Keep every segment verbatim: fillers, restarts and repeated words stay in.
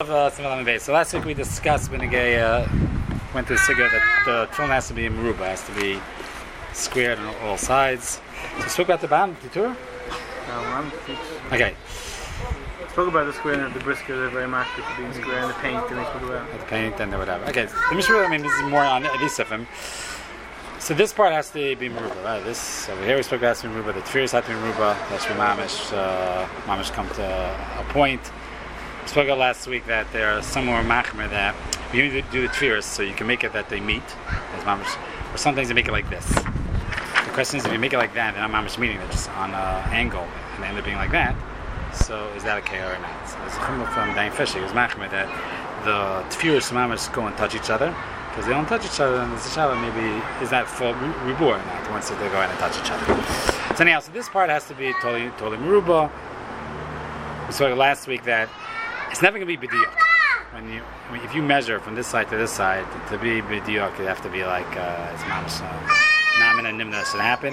of uh, Simon Base. So last week we discussed when a uh, went through Sigurd that the tefillin has to be in Meruba, has to be squared on all sides. So spoke about the bottom, the tour? Um, okay. Spoke about the square and the brisket, they're very marked to being square, and the paint, and they spoke about the paint and the whatever. Okay, let me show you, I mean, this is more on these of them. So this part has to be Meruba, right? This over here we spoke about has to be Meruba. The tefillas have to be Meruba. That should be mamish. Uh, mamish come to a point. We spoke about last week that there are some more machmer that you need to do the tefillas so you can make it that they meet as mamish. Or sometimes you make it like this. The question is, if you make it like that, then I'm mamish meeting it just on an angle and they end up being like that. So is that okay or not? So there's a chumrah from Dain Fisher. He was machmer that the tefillas mamish go and touch each other. Because they don't touch each other, and the shalom maybe is that for ribur or not once they go ahead and touch each other. So anyhow, so this part has to be totally totally meruba. We saw last week that it's never going to be b'diuk. When you, I mean, if you measure from this side to this side to be b'diuk, it have to be like uh, it's mamish namin and nimna should happen.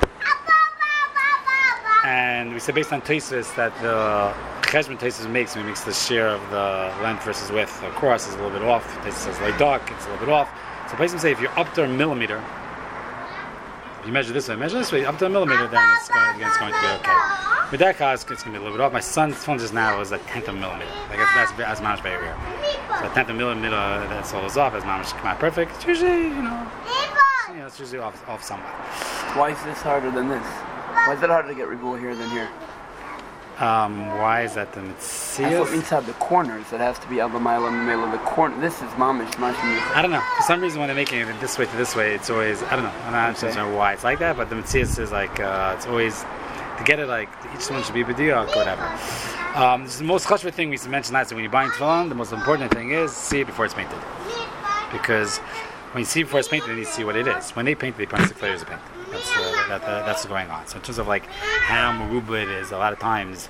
And we said based on Tosfos that the Cheshbon Tosfos makes when he makes the share of the length versus width across is a little bit off. Tosfos says like dark, it's a little bit off. So basically say if you're up to a millimeter, if you measure this way, measure this way, up to a millimeter, then it's going, again, it's going to be okay. With that cause, it's going to be a little bit off. My son's phone just now is a tenth of a millimeter. Like that's that's much very rare. So a tenth of a millimeter, that's all is off. As much come out perfect. It's usually, you know, you know, it's usually off off somewhat. Why is this harder than this? Why is it harder to get ribul here than here? Um, why is that the Metzias? Inside the corners, it has to be Alba Mila Mila. The corner. This is mamish mashmi. I don't know. For some reason, when they're making it this way to this way, it's always I don't know. I'm not okay. sure why it's like that, but the Metzias is like uh, it's always to get it like each one should be b'diuk or whatever. Um, this is the most chashuvah thing we mentioned last. When you're buying tefillin, the most important thing is see it before it's painted, because when you see it before it's painted, then you see what it is. When they paint, they put six layers of paint. That's uh, that, uh, that's what's going on. So in terms of like how meruba it is, a lot of times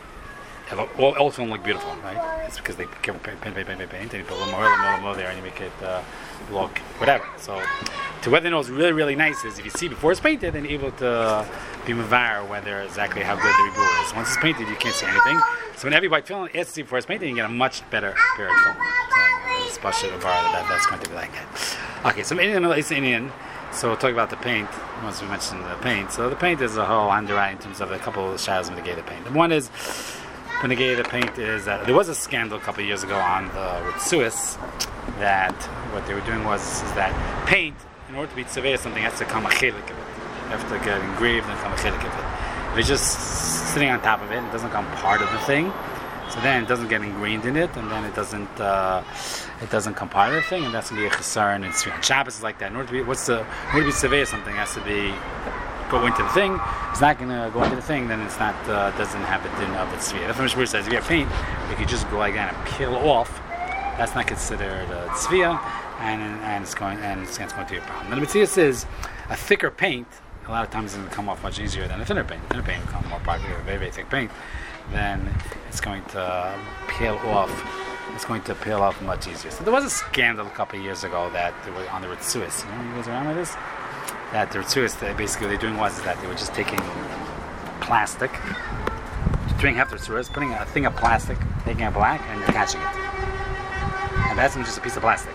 all all film look beautiful, right? It's because they paint, paint, paint, paint, paint, paint, and you put a little more, a little more, a little more there, and you make it uh, look whatever. So to whether it knows really, really nice is if you see before it's painted, then you're able to be mavar whether exactly how good the ribur is. Once it's painted, you can't see anything. So when everybody film it, it's see before it's painted, you get a much better period film. So it's bashir that that's going to be like that. Okay, so Indian is Indian. So we'll talk about the paint, once we mentioned the paint. So the paint is a whole underwrite in terms of a couple of shadows when they gave the paint. And one is, when they gave the paint is that there was a scandal a couple of years ago on the with Suez that what they were doing was is that paint, in order to be tzaveh something, has to come a chelik of it. You have to get engraved and come a chelik of it. If it's just sitting on top of it, it doesn't become part of the thing. So then it doesn't get ingrained in it, and then it doesn't uh, it doesn't come part of the thing, and that's gonna be a chesar. And Shabbos is like that. In order to be what's the in order to be severe something has to be go into the thing. It's not gonna go into the thing, then it's not uh, doesn't have the din of its sphere. That's what Mishmur says. If you have paint, if you just go like that and peel off, that's not considered a sphere, and and it's going and it's, it's going to be a problem. And the Metzias is a thicker paint. A lot of times it's going to come off much easier than a thinner paint. A thinner paint will come more probably a very very thick paint. Then it's going to peel off. It's going to peel off much easier. So there was a scandal a couple of years ago that they were on the Ritzuis. You know, you guys around with this? That the Ritzuis, that basically what they're doing was is that they were just taking plastic, doing half the Ritzuis, putting a thing of plastic, making it black, and attaching it. And that's just a piece of plastic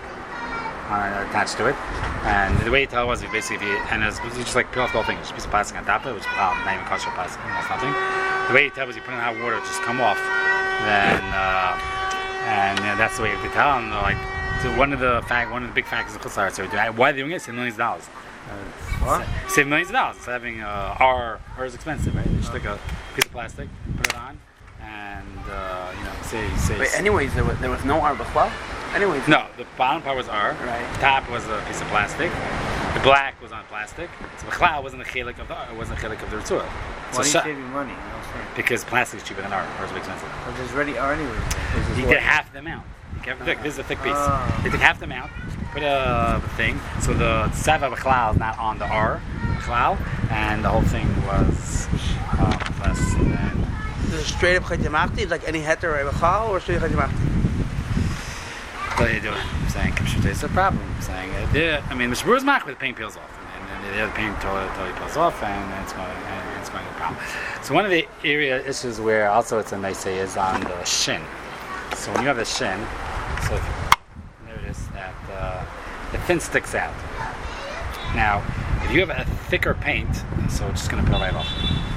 uh, attached to it. And the way you tell was you basically, and it was, you just like peel off the whole thing, just a piece of plastic on top of it, which is well, not even kosher plastic, that's nothing. The way you tell was you put in hot water, it just come off. Then, uh, and uh, that's the way you have to tell. And like, so one of the fact, one of the big factors of Chutzlar, so why are they doing it? Save millions of dollars. Uh, what? Save millions of dollars. So having uh, R, R is expensive, right? You just take a piece of plastic, put it on, and uh, you know, say, say. Wait, anyways, there was there was no R before. Anyways. No, the bottom part was R. Right. The top was a piece of plastic. The black was on plastic. So the cloud wasn't a chelik of the it wasn't a chelik of the Ritzua. Why do you save your money? Because plastic is cheaper than R. R is expensive. But there's already R anyway. You get half the amount. You get, look, this is a thick piece. Oh. They take half the amount, put a thing, so the Sava B'chlal is not on the R B'chlal, and the whole thing was uh, less than. Is it straight up Chaytimachti, like any heter or B'chal, or straight Chaytimachti? What are you doing? I'm saying, it's a problem. I'm saying, uh, I mean, Mishmur is mach, but the paint peels off. And, and the other paint totally, totally peels off, and it's going, and it's going to be a problem. So one of the area issues where also it's a nice say is on the shin. So when you have the shin, so if you notice that uh, the fin sticks out. Now, if you have a thicker paint, so it's just going to peel right off.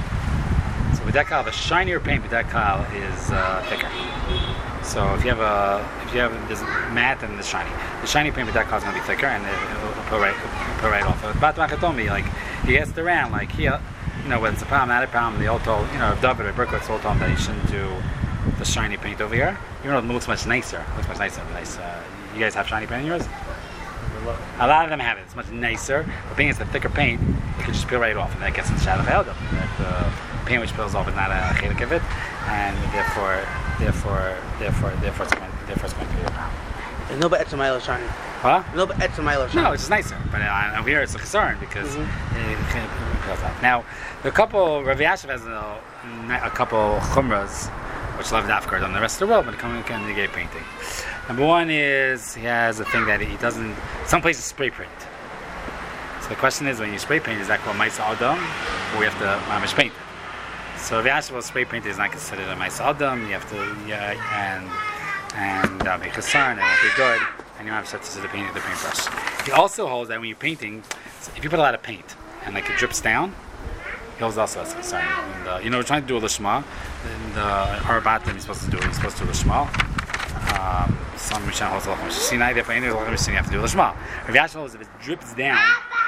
So with Bedekal, the shinier paint, Bedekal is uh, thicker. So if you have a, if you have this matte and the shiny, the shiny paint Bedekal is going to be thicker and it, it'll peel right, it'll peel right off. But Bat told me, like, he gets around, like here, you know, whether it's a palm, not a palm, they all told, you know, David or Berkowitz all told him that he shouldn't do the shiny paint over here. Even though it looks much nicer, it looks much nicer. Nice. Uh, you guys have shiny paint in yours? A lot of them have it. It's much nicer. But being it's a thicker paint, it can just peel right off, and that gets in the shadow of the That uh, paint which peels off is not a chelik of it, and therefore, therefore, therefore, therefore, it's going, therefore, it's going to be a problem. There's no Etzamayla shiny. Huh? No Etzamayla shiny. No, it's just nicer. But uh, over here, it's a concern because Mm-hmm. it, it, it peels off. Now, the couple Rav Yashiv has a, a couple chumras which love dafkar on the rest of the world when it comes to negate painting. Number one is he has a thing that he doesn't. Some places spray paint. So the question is, when you spray paint, is that called Maisa Adam, or we have to mamish paint it? So the actual spray paint is not considered a Maisa Adam. You have to, yeah, and and uh, make a sign, and it'll be good, and you don't have to set to the paint the paintbrush. He also holds that when you're painting, so if you put a lot of paint and like it drips down, he holds also as a concern. And, uh, you know, we're trying to do a lishma, and uh, our batim is supposed to do. He's supposed to do lishma. Um, some Mishnah holds a lot of Sinai, therefore any lot of Mishnah you have to do Lishma. Rav Yashiv holds if it drips down,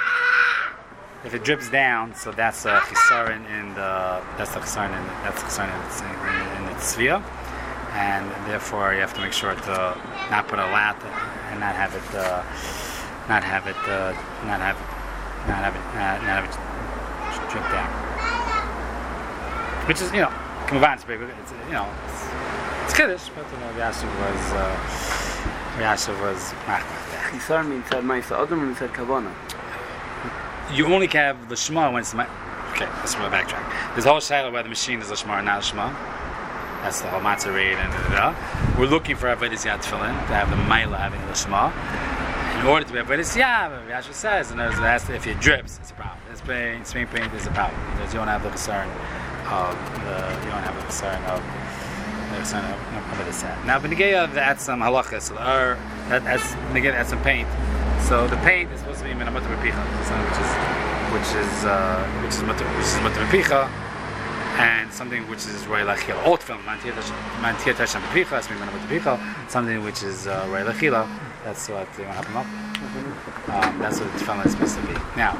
if it drips down, so that's a chisaron in the that's the chisaron in that's the chisaron in its in, in its tzvia, and therefore you have to make sure to not put a lot and not have it uh, not have it uh, not have it not have it uh, not have it drip down, which is you know come on, it's big, it's you know. It's, It's Kiddush, but you know, Yashiv was, uh, Yashiv was machmach. Chisar means said Maisa Adam and said Kavana. You only have the Shema when it's my. Okay, let's backtrack. There's a whole shadow whether the machine is a Shema or not a Shema. That's the whole matzah raid and da da da. We're looking for Avodas Yad Tefillin to have the Maila having the Shema. In order to be Avodas Yad, Yashiv says, and if it drips, it's a problem. It's paint, it's paint, paint is a problem because you don't have the concern of the. You don't have the concern of. Now, Benegaya, that's some halachas, or that, that's Benegaya, that's some paint. So the paint is supposed to be minamat repicha, which is which is uh, which is which is minamat repicha, and something which is roy lachila. Old film, mantia tasham repicha, that's minamat repicha. Something which is uh, roy lachila. That's what you want to happen up. Um, that's what the tefillin is supposed to be. Now,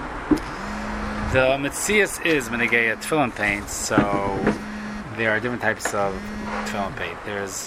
the mitzias is Benegaya tefillin paint, so there are different types of tefillin paint. There's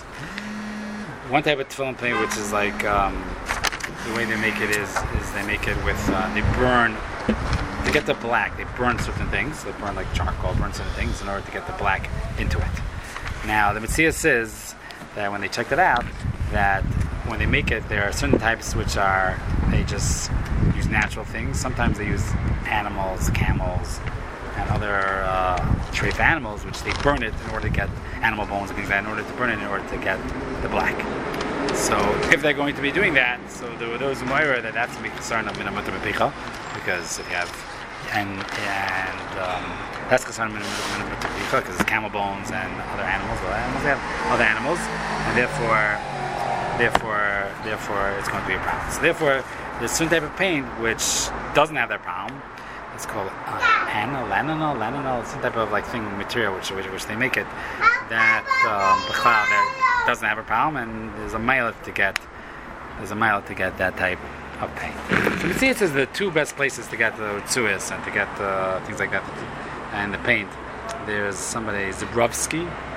one type of tefillin paint which is like um, the way they make it is is they make it with uh, they burn to get the black. They burn certain things. They burn like charcoal, burn certain things in order to get the black into it. Now the Metziah says that when they checked it out, that when they make it, there are certain types which are they just use natural things. Sometimes they use animals, camels, and other uh, treif animals, which they burn it in order to get animal bones and things like that, in order to burn it in order to get the black. So if they're going to be doing that, so there were those Moira that that's a big concern of Minamat Repicha, because if you have, and and um, that's concern of Minamat Repicha, because it's camel bones and other animals, other animals, they have other animals, and therefore, therefore, therefore it's going to be a problem. So therefore, there's a certain type of paint which doesn't have that problem. It's called uh, anal, lananol, lananol. It's some type of like thing, material which which, which they make it that um, that doesn't have a problem, and there's a mile to get there's a mile to get that type of paint. So you can see it says the two best places to get the tzuis and to get the things like that and the paint. There's somebody Zubrovsky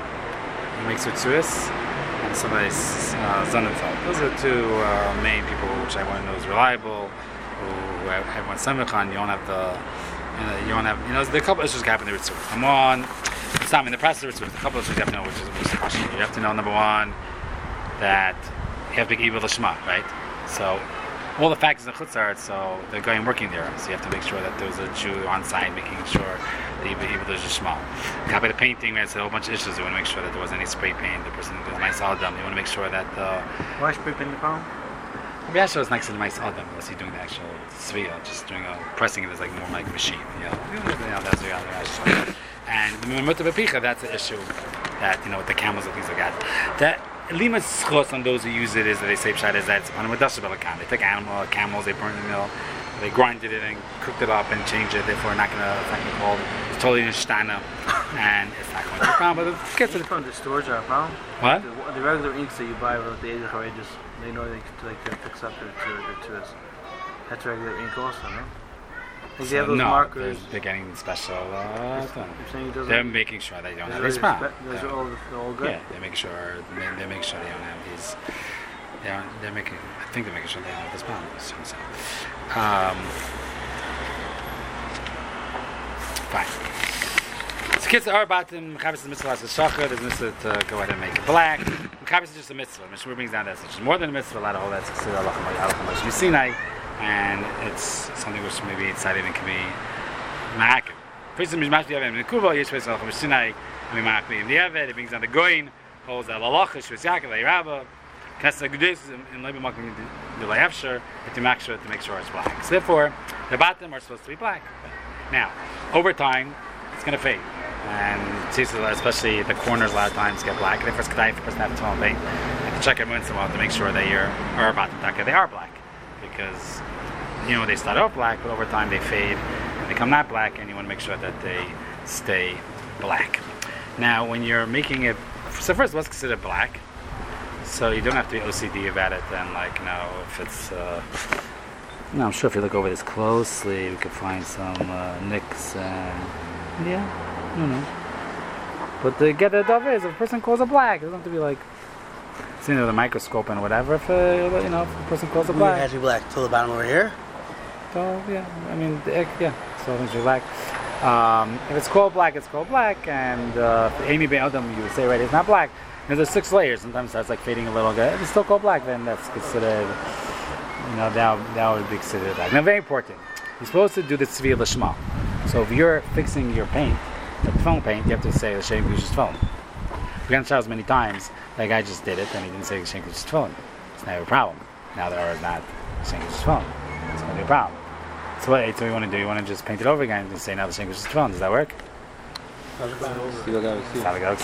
who makes tzuis, and somebody uh, Sonnenfeld. Those are the two uh, main people which I want to know is reliable. Who have one semicon, you don't have the, you know, you don't have, you know, the couple issues happen there too. Come on, it's not in the process. There's a couple issues you have to know, which is, which is the question. You have to know number one that you have to be evil to Shema, right? So all the factors in Chutzart, so they're going working there, so you have to make sure that there's a Jew on site making sure that you be evil to Shema. Copy the painting, we had a whole bunch of issues. You want to make sure that there wasn't any spray paint. The person was nice all done. You want to make sure that the. Why spray paint the palm? Maybe actually was next to the nice Adam, unless he's doing the actual Svia, just doing a pressing it is like more like a machine, you know. You know that's the other actually. And the Mimut Bepicha, that's the issue that, you know, with the camels and things like that. That Lima schos on those who use it is that they say pshat is that it's upon a medasha belakan. They take animal, camels, they burn the mill, they grinded it and cooked it up and changed it. Therefore, not gonna, it's not gonna called. It's totally nishtana, and it's not going to be a problem. But it gets to It's from the store job, huh? what? The, the regular inks that you buy with the Asian outrageous, they know they can like to fix up their their, their tours. That's regular ink also, no? Like they have those no, markers. they're, they're getting special. Uh, thing. You're saying it doesn't. They're making sure they don't those have are these problems. spe- Those Yeah. are all, they're all good. Yeah, they make sure they, they make sure they don't have these. They aren't, they're making. I think they're making sure they don't have this problem. So, so. Um, fine. So kids are about them. Mechabes is the mitzvah as a shachar. There's a mitzvah to go ahead and make it black. Mechabes is just a mitzvah. Mishmur brings down that it's more than a mitzvah. A lot of all that's considered halacha Sinai, and it's something which maybe inside even can be ma'akim. First, the mishmash diavad in the kuva yeshves halacha Sinai. I mean ma'akim in the diavad. It brings down the goyin holds that halacha shves yaakov le'irabba. Knesset Gudis in Leiba Makim the Le'efsher to make sure to make sure it's black. So therefore, the bottom are supposed to be black. Now, over time, it's going to fade, and especially the corners a lot of times get black. And therefore, it's kedai for a person to have a tone paint and to check every once in a while to make sure that your or bottom taka they are black, because you know they start off black, but over time they fade and become not black, and you want to make sure that they stay black. Now, when you're making it, so first, what's considered black? So you don't have to be O C D about it then, like, you know, if it's, uh, no, I'm sure if you look over this closely, we could find some uh, nicks and, yeah, I don't know. But to get the dove is, if a person calls it black, it doesn't have to be like, seen with a microscope and whatever, if, uh, you know, if a person calls it It black. has to be black till the bottom over here. So, yeah, I mean, the egg, yeah, so it should be black. Um, if it's called black, it's called black, and uh, if Amy Ben Adam, you would say, right, it's not black. Because there's six layers, sometimes that's like fading a little bit. If it's still called black, then that's considered, you know, that, that would be considered black. Now, very important, you're supposed to do the tzvi l'shma. So if you're fixing your paint, like phone paint, you have to say l'shem kush's phone. We got in showers many times, that guy just did it, and he didn't say l'shem kush's phone. It's not a problem. Now there is not l'shem kush's phone. It's going to be a problem. So what, so what you want to do? You want to just paint it over again and just say now l'shem kush's phone. Does that work? It's not going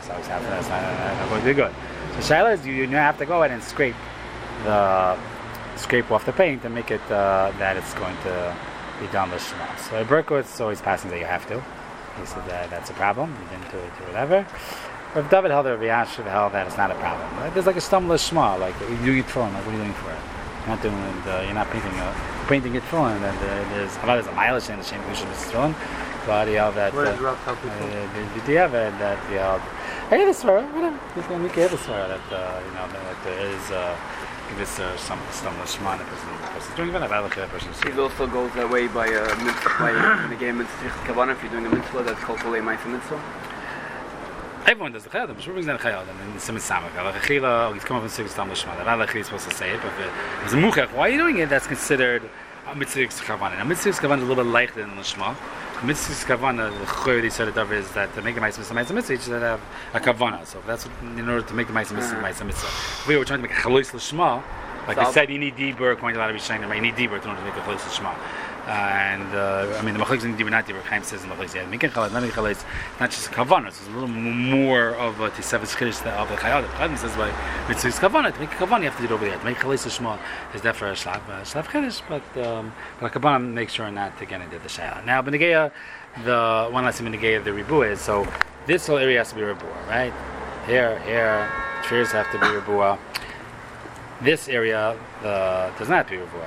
to be good. So Shaila is you, you have to go ahead and scrape the scrape off the paint and make it uh, that it's going to be done with Shema. So at Berkowitz always passing that you have to. He said that that's a problem. You didn't do it or whatever. Or if David held or Vyashiv held that it's not a problem. Right? There's like a stumble Shema, like you're doing it for him, like what are you doing for it? You're not doing it, uh, you're not painting it, painting it for him. And uh, there's a lot of mileage in the Shem Kushim is thrown. But he held that. What does uh, Rav tell people? uh, the Diavad that he held. Hey, this story, whatever. You can make it story that uh, you know that there is uh, this uh, some some Shema the person person doing it. I look at that person. It also goes that way by a mitzvah, by in the game mitzvah kavanah. If you're doing a mitzvah, that's called kolei ma'aseh mitzvah. Everyone does the chayil. I'm sure brings down the chayil. And then some samach. Alachila, he's come up with six tam l'shma. That alachila is supposed to say it, but if it's a muchach, why are you doing it? That's considered a mitzvah kavanah. Now mitzvah kavanah is a little bit lighter than l'shma. Mitzvah kavanah, the choy they said it over is that to make the ma'aseh mitzvah, ma'aseh mitzvah, you should have a kavanah. So that's what, in order to make the ma'aseh mitzvah, ma'aseh mitzvah. If we were trying to make a chalois l'shma, like So they said, you need dibur. According to a lot of Rishonim, you need dibur in order to make a chalois l'shma. Uh, and uh, I mean, the machlokes in dibur, not dibur. Chaim says in the machlokes, yeah, making chalois, not making chalois, not just a kavanah. So it's a little more of a tisavos chiddush of the chayil. Chaim says by mitzvah kavanah. To make a kavanah, you have to do it over there. To make chalois l'shma is that for a shlav shlav chiddush, but um, but a kavanah make sure not to get into the shayla. Now, benegeya. The one last minute of the ribu is so this whole area has to be ribua, right? Here, here, trees have to be ribua. This area uh, does not have to be ribua.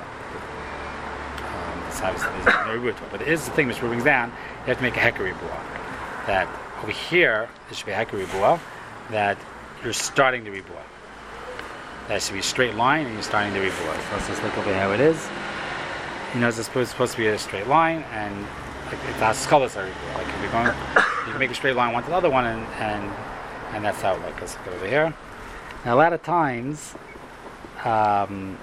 Um, it's obviously there's no ribua to it, but it is the thing which brings down. You have to make a heker ribua. That over here there should be a heker ribua. That you're starting the ribua. That should be a straight line, and you're starting the ribua. So let's just look over how it is. You know, it's supposed, supposed to be a straight line, and it's colors are equal. Like if you're going, you can make a straight line one to the other one, and and, and that's how it looks. Let's go over here. Now a lot of times, um,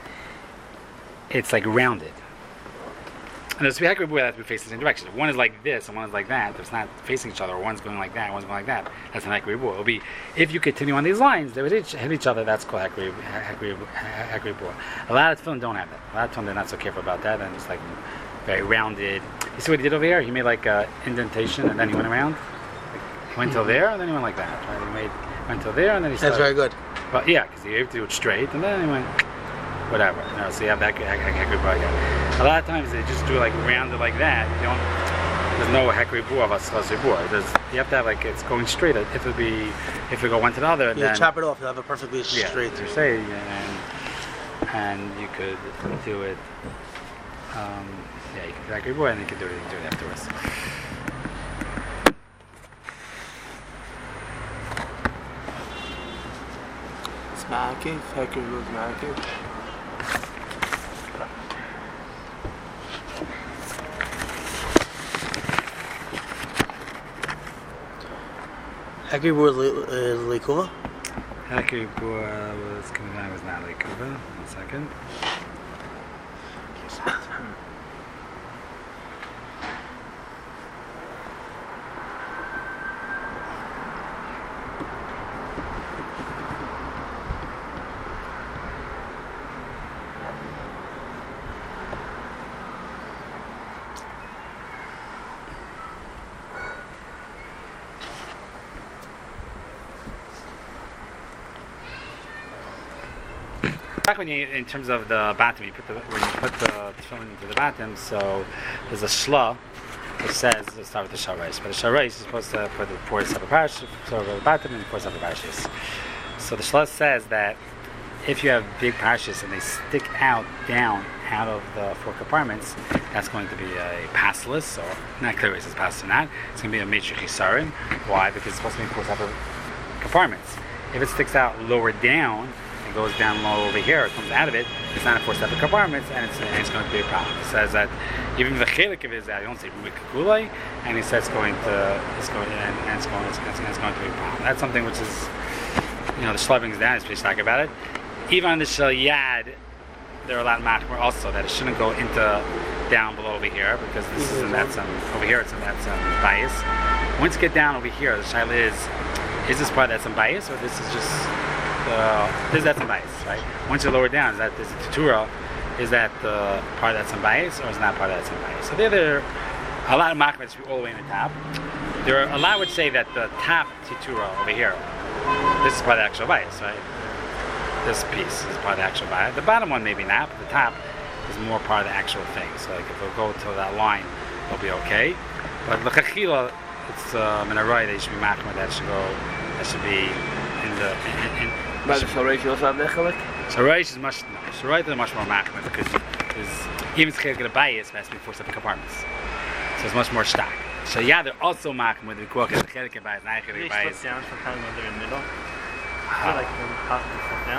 it's like rounded. And there's two hackery that have to be facing the same direction. If one is like this and one is like that, it's not facing each other. Or one's going like that, and one's going like that. That's an hackery board. It'll be if you continue on these lines, they would hit, hit each other. That's called hackery hackery board. A lot of film don't have that. A lot of film they're not so careful about that, and it's like very rounded. You see what he did over here? He made like an indentation, and then he went around. Like, he went till there, and then he went like that. Right? He made went till there, and then he That's started. very good. But yeah, because you have to do it straight, and then he went whatever. You know, so you have that hekri bua again. A lot of times they just do like rounded like that. You don't. There's no hekri bua of a schazir bua. There's you have to have like it's going straight. If it be if it go one to the other, You then chop it off. You have it perfectly yeah, straight. you say and and you could do it. Um, yeah, you can do hekri bua, and you can do it. You can do it afterwards. Smacking, hekri was smacking. Hekri bua is likuva. Hekri bua was coming down was not like Kuba. One second. Back when you, in terms of the bottom, you put the when you put the tefillin into the bottom. So there's a shla which says let's start with the sharais. But the sharais is supposed to put the four separate parashas, so the bottom and four separate parashas. So the shla says that if you have big parashas and they stick out down out of the four compartments, that's going to be a passless, or not clear if it's passless or not. It's going to be a major chisarim. Why? Because it's supposed to be four separate compartments. If it sticks out lower down, goes down low over here, it comes out of it, it's not a four separate compartments, and it's, and it's going to be a problem. He says that even the chelik of it is that you don't say Rumikulei, and he says it's going to, it's going, and, and it's going, it's, it's, it's going to be a problem. That's something which is, you know, the shlovings down is pretty talk about it. Even on the shel yad, there are a lot of machmir also that it shouldn't go into down below over here because this is and that's um, over here it's and that's um, bias. Once you get down over here, the shaila is, is this part that's some bias or this is just Uh, this that's some bias, right? Once you lower down, is that this tutura? Is that the part that's some bias, or is not part that's some bias? So there, there are a lot of machmets all the way in the top. There are a lot would say that the top tutura over here, this is part of the actual bias, right? This piece is part of the actual bias. The bottom one maybe not, but the top is more part of the actual thing. So like if we'll go to that line, it'll be okay. But l'chachila, it's um, in a right. They should be machmet. That should go. That should be in the. In, in, But the Sharais you also have Nechelek? Sharais is much no. Sharais is much more machmir because is even if it's going to bias, it has to be four separate compartments. So it's much more stock. So yeah, they're also machmir. The kuach is the chelik bias, not Do chelik they bias. slip down sometimes when they're in the middle? I feel like when possibly slip down.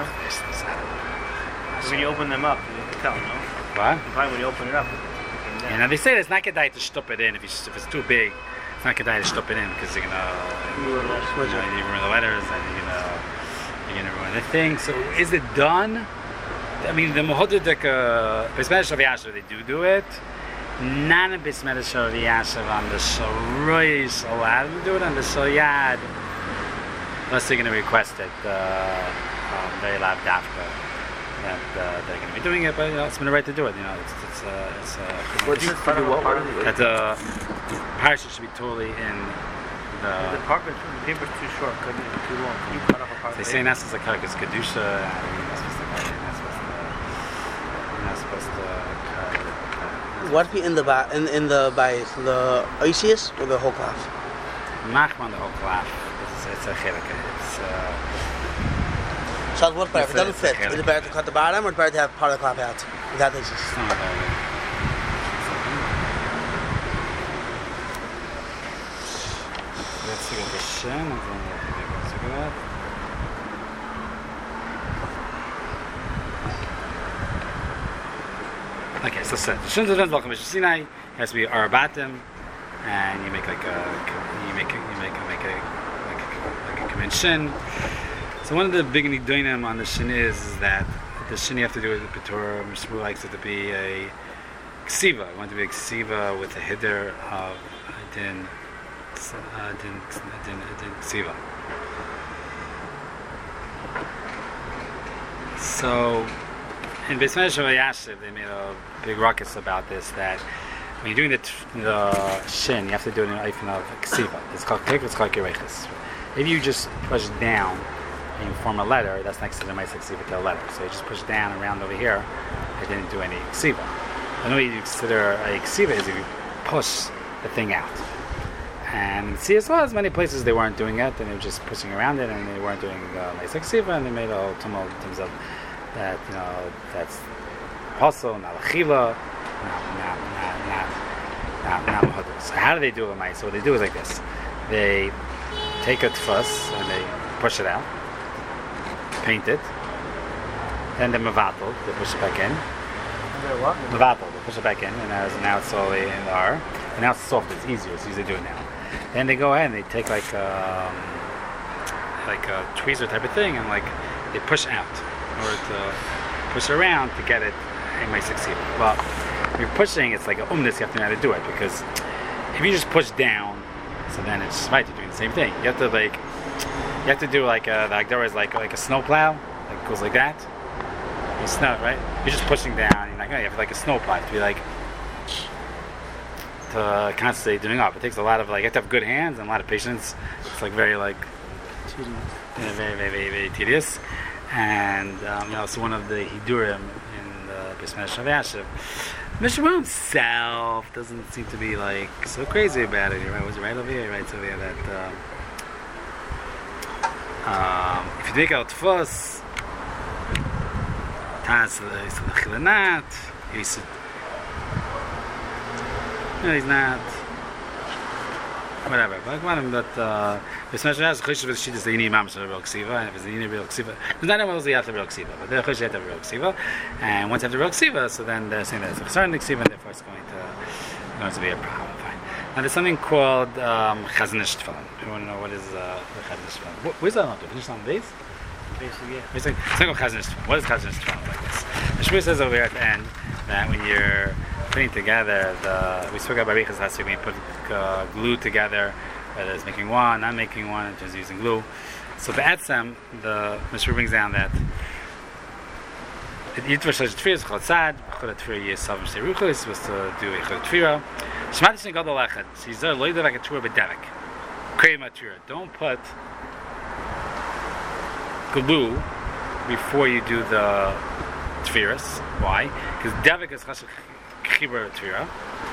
When you open them up, you can tell, no? What? Probably when you open it up, it comes down. And now they say that it's not kedai to stup it in if, you, if it's too big. It's not kedai to stup it in because you're gonna you know, you ruin the letters and you're gonna. You're gonna ruin the thing. So is it done? I mean, the Mohodik, uh, Bismillah Shav Yashav, they do do it. Not in Bismillah Shav Yashav on the Sharais allowed to do it on the Shalyad. Unless they're going to request it, uh, um, very loud dafka, that uh, they're going to be doing it, but you know, it's been a right to do it. You know, it's it's uh, it's. Uh, What do you Part of what part part of that the parasha should be totally in The the. paper, the paper's too short, couldn't it? Too long. Can you cut off a part They of say the not supposed to cut because kedusha. And you're not supposed to cut. You're not supposed to. You're not supposed to cut. cut. What be in the ba- in in the bias? The oisius or the whole cloth? Machman the whole cloth. It's, it's a chelik. It's. Uh, So what's better? If it It's a- doesn't it's a fit, is chelik. it better to cut the bottom or better to have part of the cloth out? Without the oisius? some of the. Let's look at the shin. And then let's look at that. Okay, so so the shin depends on Sinai has to be arabatim, and you make like a you make a, you make a, make a like a, like a command shin. So one of the big nidonim on the shin is, is that the shin you have to do with the Petorah. Mishmu likes it to be a ksiva. You want it to be a ksiva with a hider of din uh, din din din ksiva. So in Beis Medrash Yashiv, they made a big ruckus about this, that when you're doing the, t- the shin, you have to do it in an eifin of ksiva. It's called kek, it's called kireiches. If you just push down and you form a letter, that's next to the Maisa Ksiva to a letter. So you just push down around over here, it didn't do any Ksiva. The way you consider a Ksiva is if you push the thing out. And see, as well as many places they weren't doing it, and they were just pushing around it, and they weren't doing Maisa Ksiva, and they made a whole tumult in terms of that, you know, that's Apostle, not Achila, not, not, not, not, not, not Mahadus. So how do they do it, Mike? So what they do is like this. They take a tfus and they push it out, paint it, then they mavatal, they push it back in. They're what? Mavatal, they push it back in, and now, now it's slowly in the R. And now it's soft, it's easier, it's easy to do it now. Then they go ahead and they take like um, like a tweezer type of thing and like they push out in order to push around to get it in my succeed. Well, if you're pushing, it's like a umnis, you have to know how to do it, because if you just push down, so then it's right, you're doing the same thing. You have to like, you have to do like a, like there was like like a snow plow, like it goes like that. You snow, right? You're just pushing down. You're like, oh, you have like a snow plow to be like to constantly doing up. It takes a lot of like, you have to have good hands and a lot of patience. It's like very like tedious. Yeah, very, very, very, very tedious. And um, you know, so one of the hidurim in the Beis Medrash Yashiv, Mishnah himself doesn't seem to be like so crazy about it. Right? Was it right over here? Right over here that um, um, if you take out tfus, tas the chilanat, he's no, he's not. Whatever. But come on, that uh, Beis Medrash has choshev with shittas that you need mamash real ksiva, and if it's the real ksiva, there's not anyone else that you have to real ksiva, but they're choshev you have to real ksiva, and once you have the real ksiva, so then they're saying that it's a certain ksiva, and therefore it's going to going to be a problem. Fine. Now there's something called um, chazanish tefillin. You want to know what is uh, the chazanish tefillin? Where's that on? Finish on base. Basically, yeah. It's like it's like chazanish tefillin. What is chazanish tefillin like this? The Shmuel says over here at the end that when you're putting together the, we spoke about barichas last week, when you put uh, glue together, whether it's making one, not making one, just using glue. So the Etzem, the Mishra brings down that Yitvar Shalish Tefira is Chod Sad, Chod Tefira Yesav Mishra Ruchel is supposed to do a Chod Tefira. Shmatish Negadol Echad, Shizar Loida like a Tefira B'Devik. Krei Matura. Don't put glue before you do the Tefiras. Why? Because Devik is Chashach Chibur Tefira,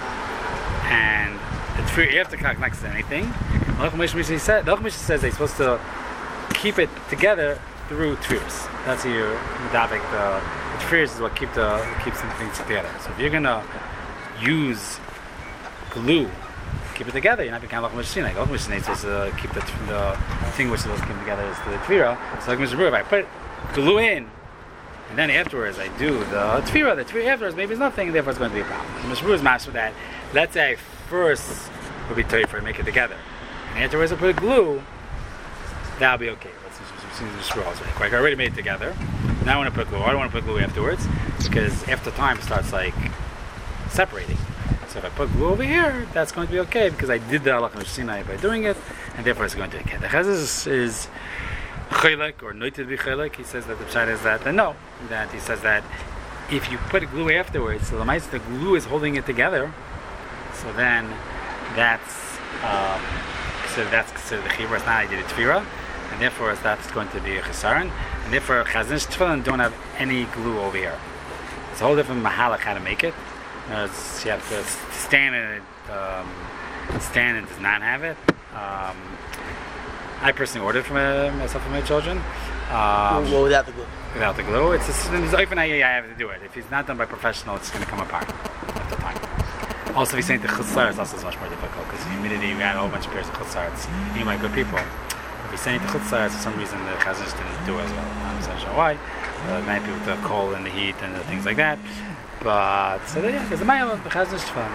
and the Tefira you have to connect to anything. The Halacha Mishnah said, the Halacha Mishnah says they're supposed to keep it together through Tefiras. That's how you Devik. The, the Tefiras is what keep the keeps the things together. So if you're gonna use glue, keep it together, you're not becoming Halacha Mishnah. Halacha Mishnah is supposed to keep the, the thing which is supposed to keep together is the Tefira. So Halacha Mishnah, if I put glue in, and then afterwards I do the tefira, the tefira afterwards maybe it's nothing, and therefore it's going to be a problem. The Mishmur is master that. Let's say I first would be tefira to make it together, and afterwards I put glue, that'll be okay. Let's see the Mishmur also. I already made it together. Now I want to put glue. I don't want to put glue afterwards, because after time it starts like separating. So if I put glue over here, that's going to be okay, because I did the Halacha Sinai by doing it, and therefore it's going to be okay. The Chazal is, is Chilek or noited be chilek. He says that the pshat is that and no, that he says that if you put glue afterwards, so the mice the glue is holding it together. So then that's um, so that's considered the chibur. It's not I did a tefira, and therefore that's going to be a chesaron, and therefore chazanish tefillin don't have any glue over here. It's a whole different mahalach how to make it. Uh, you have to stand in it. Um, stand and does not have it. Um, I personally ordered for my, myself and my children. Um, well, without the glue. Without the glue. It's just, it's open I have to do it. If it's not done by professional, it's going to come apart at the time. Also, if you're saying the chutzlar, it's also much more difficult, because humidity, you got a whole bunch of pairs of chutzlars. You might good people. If you're saying the chutzlar, for some reason the chazanish didn't do as well. I'm not sure why. Uh, many people with the cold and the heat and the things like that. But, so yeah, because the mayim of the chazanish fun.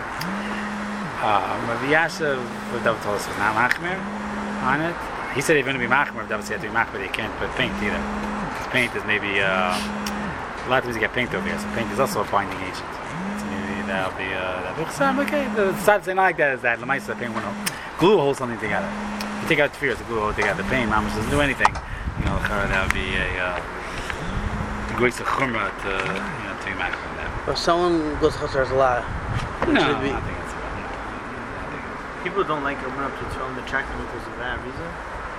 Rabbi Yashiv, what David told us, was not machmir on it. He said if you're going to be machmir, David said you have to be machmir, you can't put paint either. Because paint is maybe, uh, a lot of times you get paint over here, so paint is also a binding agent. So maybe that'll be, uh, that'll be, so I'm okay. The side saying like that is that, Lamaisa, paint will glue holds something together. If you take out the fears, the glue holds together. The paint, mamash doesn't do anything. You know, that would be a, uh, great chumrah to, you know, to be machmir on that. Or someone goes to Chazar a lot. No, should be- I think it's about People don't like opening up to tell them the track because of that reason.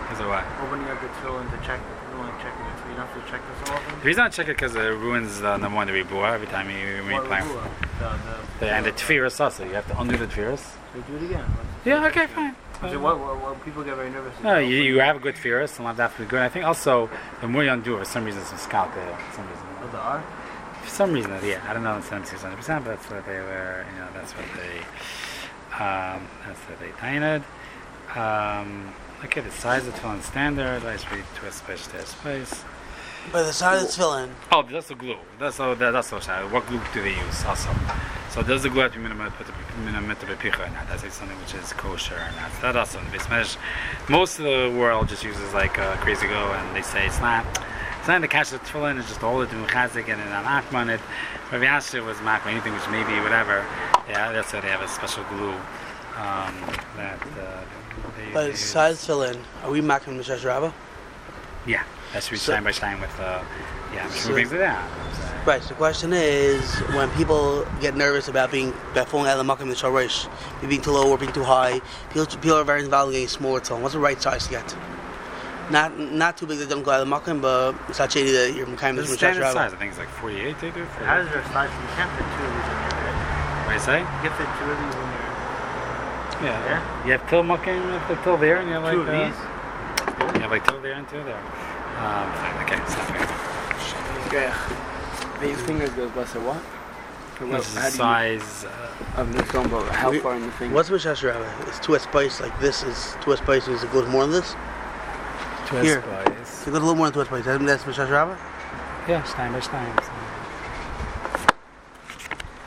Because of what? Opening up the tefillin to check, you don't like checking the tefillin. You don't have to check this so often. The reason I check it because it ruins the number one the ribua every time you when you What play. rule? The, the, The, and the tefirus also. You have to undo the tefirus. They do it again. Yeah. Okay. Fine. So what, what, what people get very nervous. No, you, you have a good tefirus, and not that good. I think also the more you undo it, for some reason some scalp there. For some reason. Oh, the R? For some reason, yeah. I don't know. It's not hundred percent, but that's what they were. You know, that's what they. Um, that's what they tainted. Um, okay, the size of the tefillin standard. Let's read to a space to a space. By the side of the tefillin. Oh, that's the glue. That's all. That, that's also. What glue do they use? Also, so there's the glue that you minimum put the picha and that. That's something which is kosher and that's that also. Most of the world just uses like uh, crazy glue, and they say it's not. It's not in the cash of tefillin. It's just all it in chazik and in an akman. It. Rav Yasher was makman anything which maybe whatever. Yeah, that's why they have a special glue. Um, that. Uh, they, By they the side of the tefillin, are we making Mishash Rabbah? Yeah, that should be So- time by time with. Uh, yeah, So- who brings it down? Right, so the question is, when people get nervous about being about falling out of the makkah in the shorish, being too low or being too high, people, people are very involved in getting smaller tone. What's the right size to get? Not not too big that don't go out of the makkah, but it's not shady that you're kind The of standard size, I think, is like forty-eight. They do. How does your size? You can't fit two of these in your head. What do you say? You can fit two of these in your Yeah. Yeah? You have till mucking, you have like till there, and you have like two of uh, these. You have like till there and two there. Um, fine, okay, stop it. These fingers goes by so what? So what- This is how the do you- size. Uh, of the thumb, but how We- far in the finger? What's Mishash Rabbah? It's two spice, like this is two spice, is it goes more than this? twist Here. bias. So it goes a little more than two spice. That's Mishash Rabbah? Yeah, stein by stein. So.